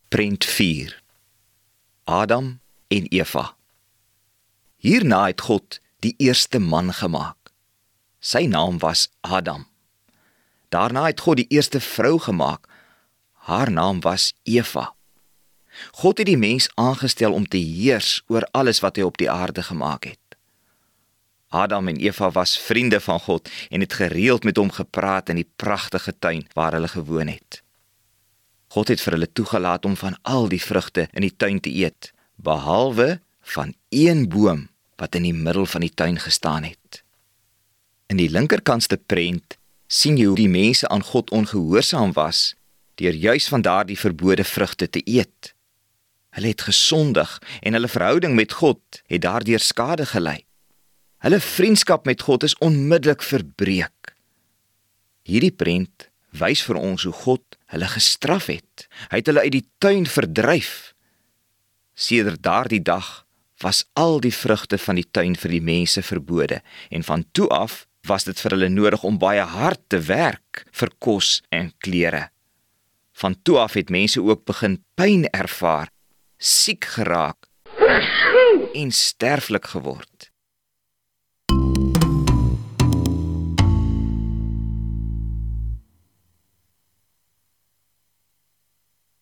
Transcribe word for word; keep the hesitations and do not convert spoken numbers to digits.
Prent vier. Adam en Eva. Hierna het God die eerste man gemaak. Sy naam was Adam. Daarna het God die eerste vrou gemaak. Haar naam was Eva. God het die mens aangestel om te heers oor alles wat hy op die aarde gemaak het. Adam en Eva was vriende van God en het gereeld met hom gepraat in die pragtige tuin waar hulle gewoon het. God het vir hulle toegelaat om van al die vrugte in die tuin te eet, behalwe van een boom wat in die middel van die tuin gestaan het. In die linkerkantste prent sien jy hoe die mense aan God ongehoorsaam was deur juis van daardie verbode vrugte te eet. Hulle het gesondig en hulle verhouding met God het daardeur skade gelei. Hulle vriendskap met God is onmiddellik verbreek. Hierdie prent wys vir ons hoe God hulle gestraf het. Hy het hulle uit die tuin verdryf. Sedert daardie dag was al die vrugte van die tuin vir die mense verbode en van toe af was dit vir hulle nodig om baie hard te werk vir kos en klere. Van toe af het mense ook begin pyn ervaar, siek geraak en sterflik geword.